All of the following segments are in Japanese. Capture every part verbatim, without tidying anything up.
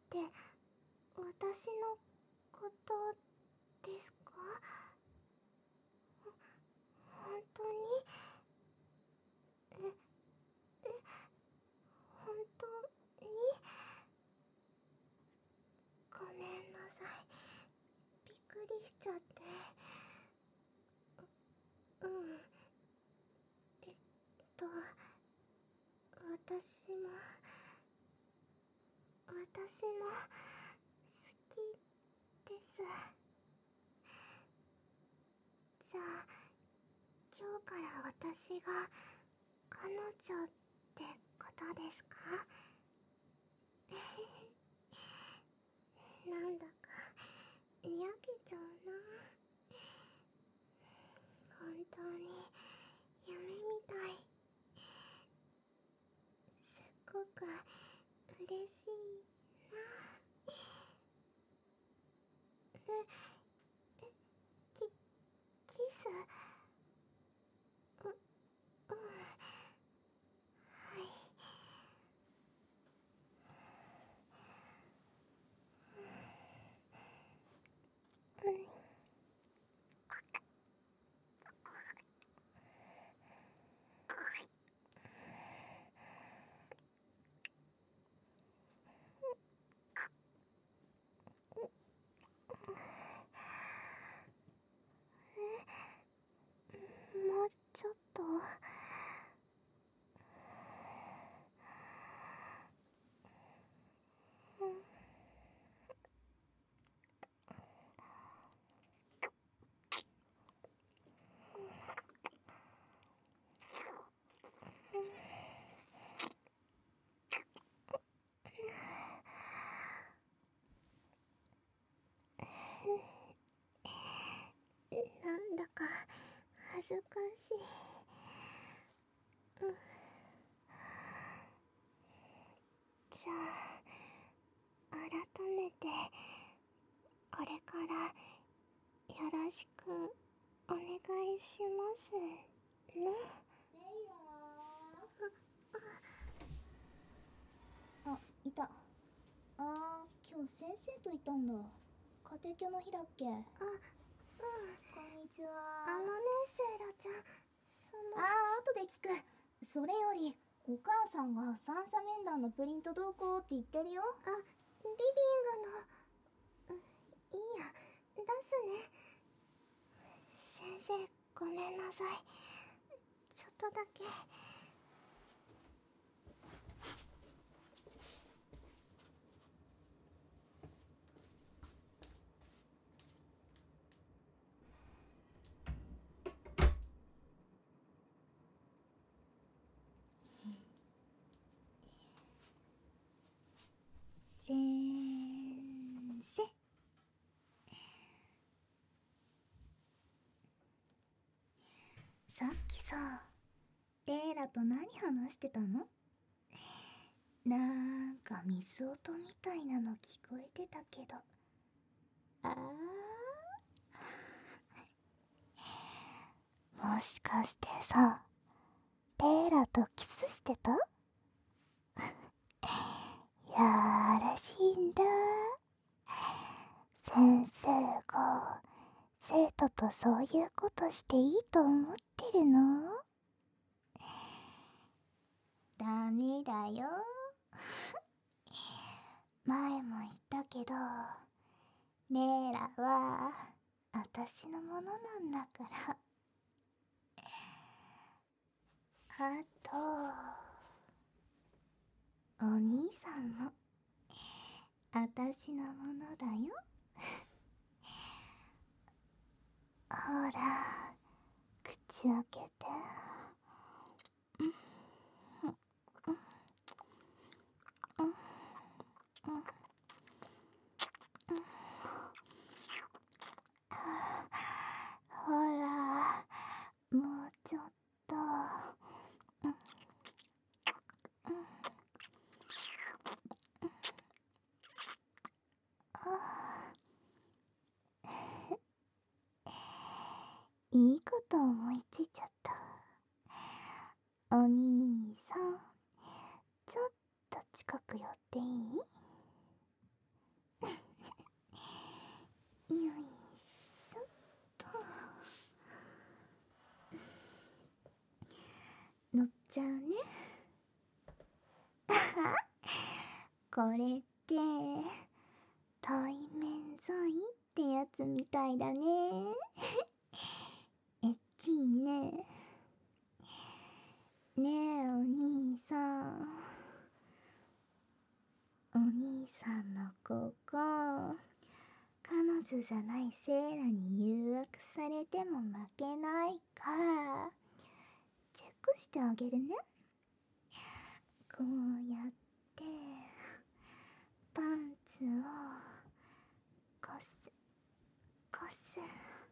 って私のことですか？本当に？え、え、本当に？ごめんなさい。びっくりしちゃって。う、うん。えっと、私も、私も、好きです。じゃあ、今日から私が、彼女ってことですか？なんだか、にやけちゃうな。本当に、夢みたい。すっごく、嬉しいな。え、え、キ、キス？う、うん。はい。うん。もうちょっと。うん。なんだか恥ずかしい。うん。じゃあ、改めてこれからよろしくお願いしますね。レイラー。あ、いた。あー、今日先生といたんだ。家庭教の日だっけ？あ、うん。こんにちは。あのね、セイラちゃん、その。あー、後で聞く。それより、お母さんが三者面談のプリントどうこうって言ってるよ。あ、リビングの、うん、いいや、出すね。先生、ごめんなさい。ちょっとだけ。先生。さっきさ、レイラと何話してたの？なんか水音みたいなの聞こえてたけど。あー、もしかしてさ、レイラとキスしてた？やらしいんだ。先生が生徒とそういうことしていいと思ってるの？ダメだよ。前も言ったけど、レイラは私のものなんだから。あと、お兄さんも私のものだよ。ほら、口開けて。うん、うん、うん、うん、うん。ほら、もうちょっと。うん、うん。あー、いいこと思いついちゃった。お兄さん、ちょっと近く寄っていい？ ちゃうね。これって対面罪ってやつみたいだね。エッチいね。ねえお兄さん、お兄さんのここ彼女じゃないセイラに誘惑されても負けないかチェックしてあげるね。こうやってパンツをこすこす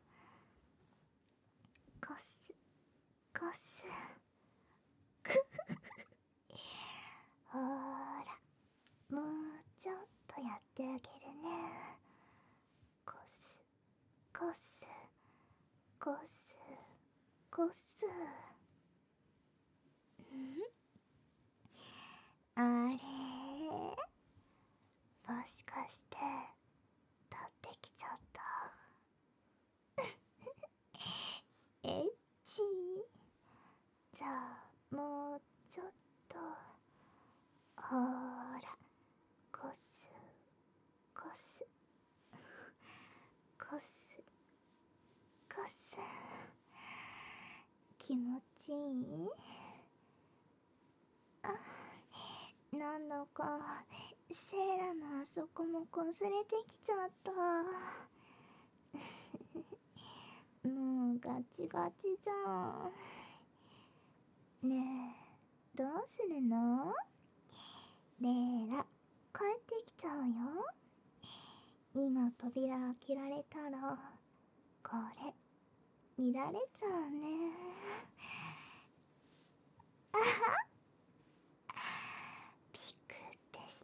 こすこすほーら、もうちょっとやってあげるね。こすこすこすこす。んあれ、もしかして取ってきちゃったエッチ。じゃあもうちょっとほーら、こすこすこすこす。気持ちいい？あ、なんだかセイラのあそこもこすれてきちゃった。もうガチガチじゃん。ねえ、どうするの？レイラ、帰ってきちゃうよ。今扉開けられたらこれ見られちゃうね。あはびっくりした。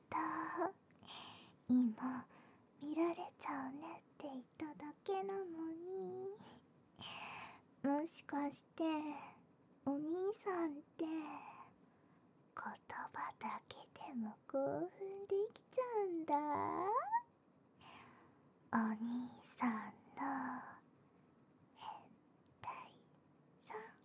今見られちゃうねって言っただけなのに、もしかしてお兄さんって言葉だけでも興奮できちゃうんだ。お兄さんの変態さん。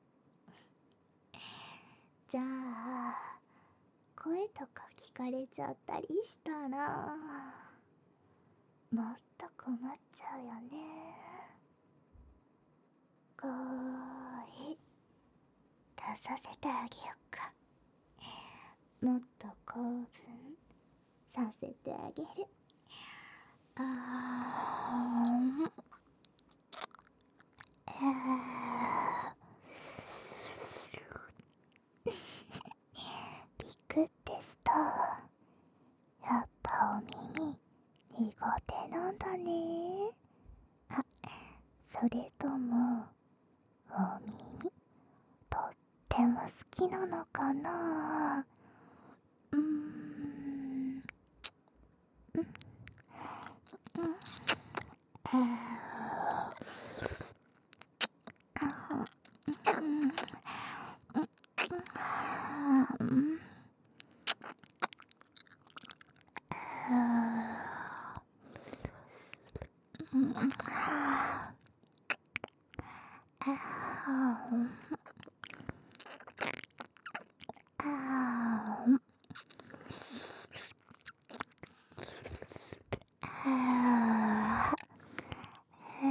じゃあ声とか聞かれちゃったりしたらもっと困っちゃうよね。声出させてあげようか。もっと興奮させてあげる。あーあーびっくってした。やっぱお耳苦手なんだね。あ、それともお耳とっても好きなのかな。うーん、うん、うん、あーあー、うん、うん、うん、あーあーあー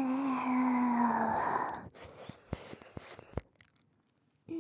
うん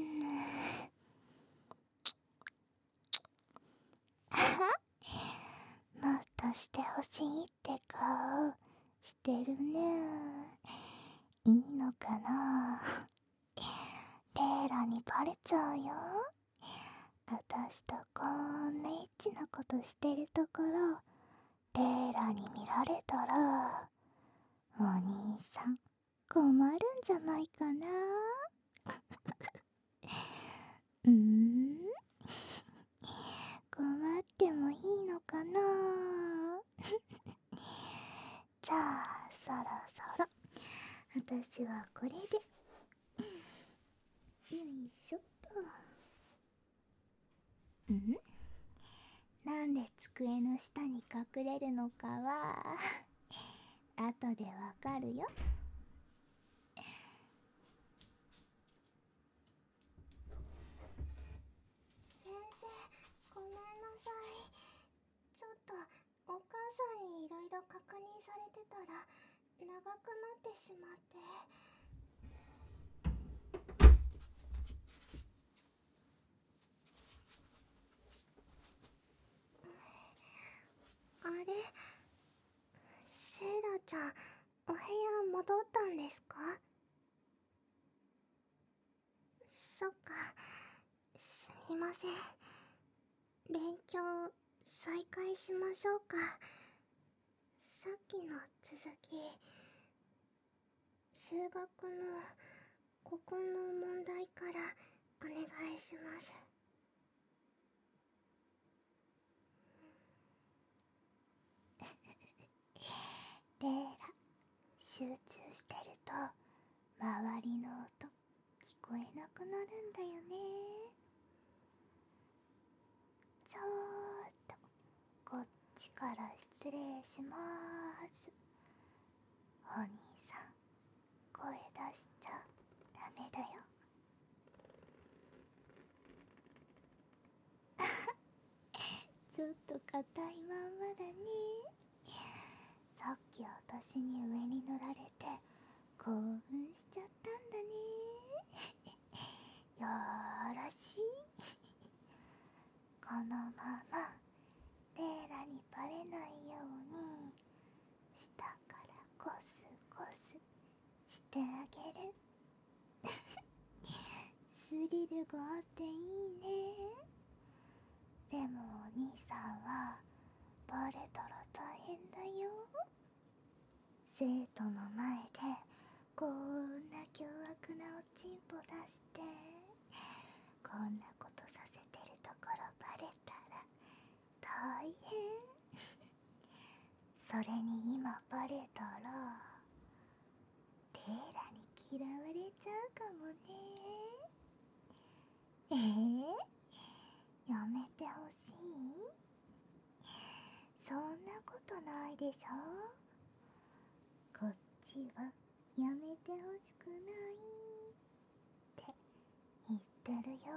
もっとしてほしいって顔してるね。いいのかな。レイラにバレちゃうよ。あたしとこんなエッチなことしてるところレイラに見られたらお兄さん困るんじゃないかな。うーん困ってもいいのかな。じゃあそろそろ私はこれでよいしょっと。んなんで机の下に隠れるのかは後でわかるよ。 長くなってしまって。あれ、セイラちゃん、お部屋戻ったんですか？そっか、すみません。勉強再開しましょうか。さっきの続き、数学のここの問題からお願いします。レイラ、集中してると周りの音聞こえなくなるんだよね。ちょーっとこっちから失礼しまーす。お兄さん、声出しちゃダメだよ。ちょっと硬いまんまだね。さっき私に上に乗られて興奮しちゃったんだね。よーろしい。このままレイラにバレないように下からゴスゴスしてあげる。スリルがあっていいね。でもお兄さんはバレたら大変だよ。生徒の前でこんな凶悪なおちんぽ出してこんなことさせてるところバレたら大変。それに今バレたらレイラに嫌われちゃうかもね。えー、やめてほしい？そんなことないでしょ。こっちはやめてほしくないって言ってるよ。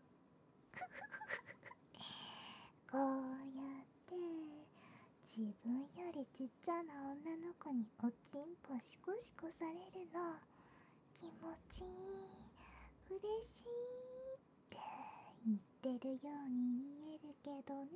こうやって自分よりちっちゃな女の子におちんぽシコシコされるの気持ちいい、嬉しいって言ってるように見えるけどな。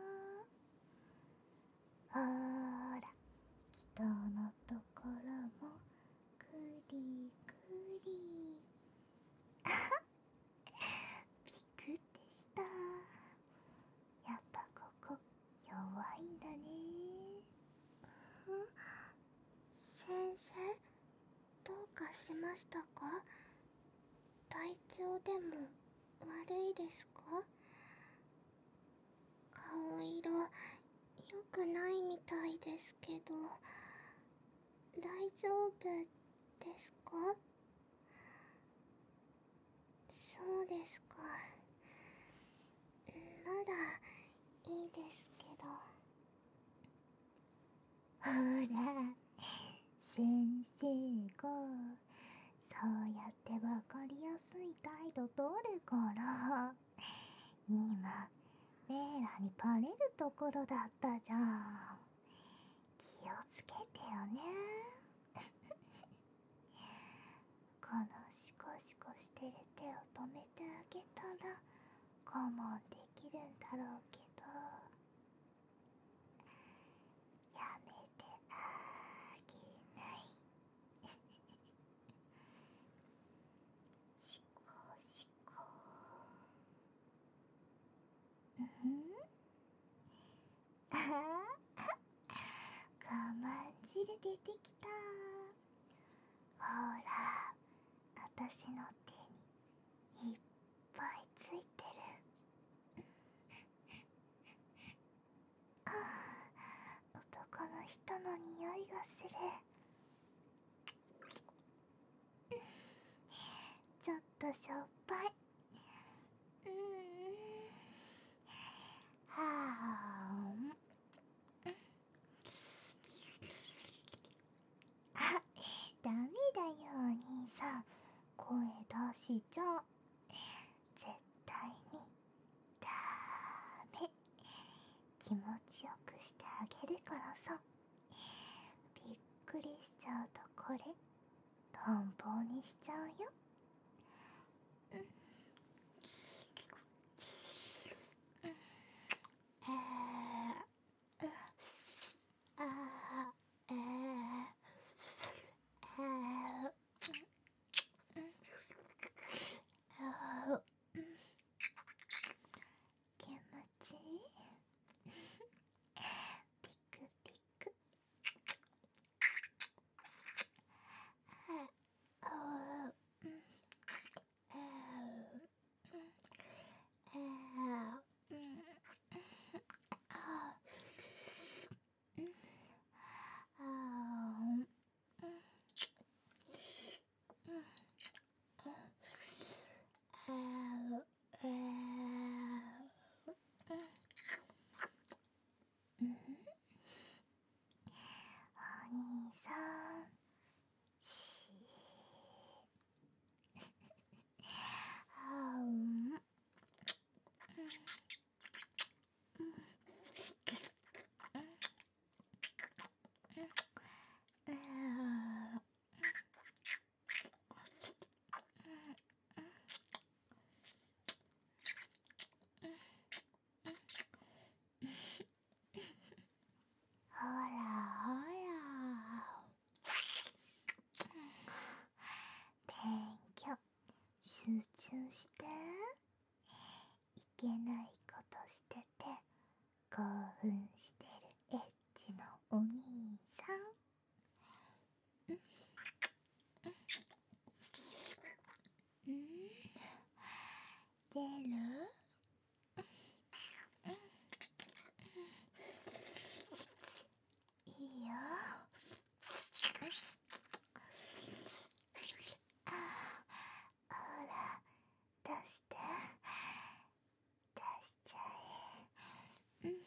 ほーら、人のところもクリクリ。あはっ、びっくりした。やっぱここ弱いんだね。ん？先生、どうかしましたか？体調でも悪いですか？顔色良くないみたいですけど、大丈夫ですか？そうですか。ならいいですけど。ほら、先生がそうやってわかりやすい態度取るから今レイラにバレるところだったじゃん。気をつけてよね。このシコシコしてる手を止めてあげたら我慢できるんだろうけど、やめてあげない。シコシコ。うん？ああ、我慢汁出てきた。ほら、私の手にいっぱいついてる。ああ、男の人の匂いがする。ちょっとしょっぱい。うーん。はあ。あ、ダメだよお兄さん。声出しちゃ絶対にダメ。気持ちよくしてあげるからさ。びっくりしちゃうこれ乱暴にしちゃうよ。お兄さん、しあうんほらほら、勉強集中して。いけないことしてて興奮してるエッチのお兄さん。うん、出る？いいよ。あ、ほら、出して。出しちゃえ。うん。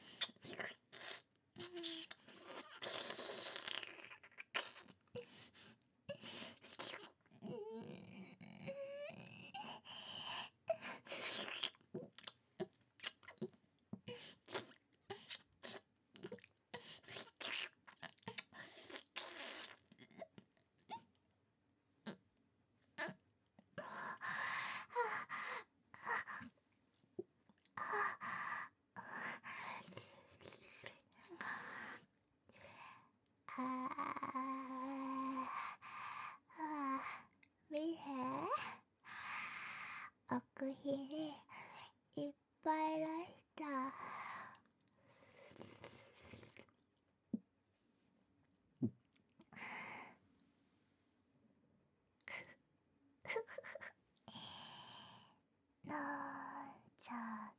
見て、奥ひれいっぱい出した。飲んじゃった。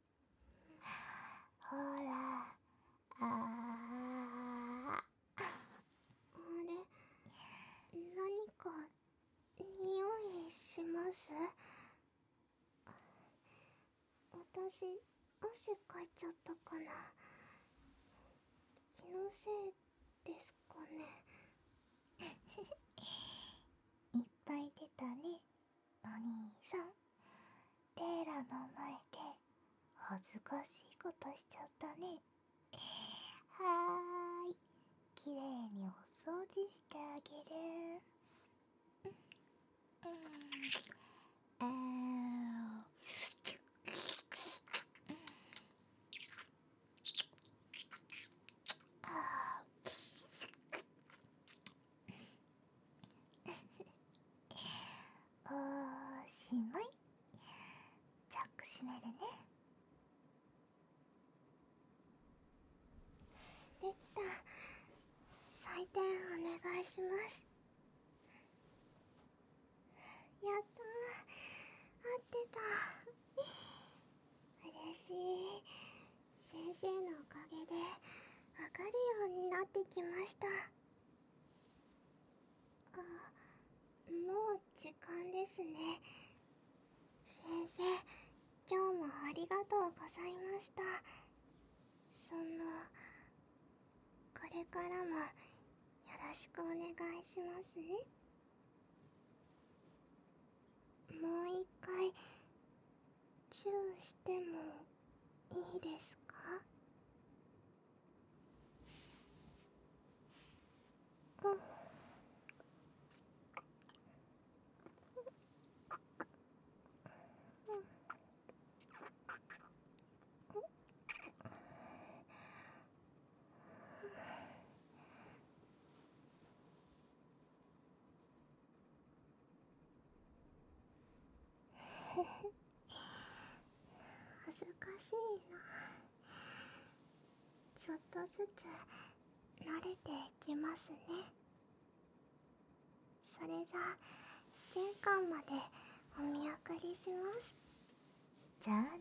ほら、あー。あれ、何か匂いします？私、汗かいちゃったかな。気のせいですかね。いっぱい出たね、お兄さん。テイラの前で恥ずかしいことしちゃったね。はーい、きれいにお掃除してあげる。うん、あー。あー。おしまい。チャック閉めるね。できた。採点お願いします。やったー、合ってた。嬉しい。先生のおかげでわかるようになってきました。あ、もう時間ですね。先生、今日もありがとうございました。その、これからもよろしくお願いしますね。もう一回チューしてもいいですか？うん。 恥ずかしいな。ちょっとずつ慣れていきますね。それじゃあ玄関までお見送りします。 じゃあ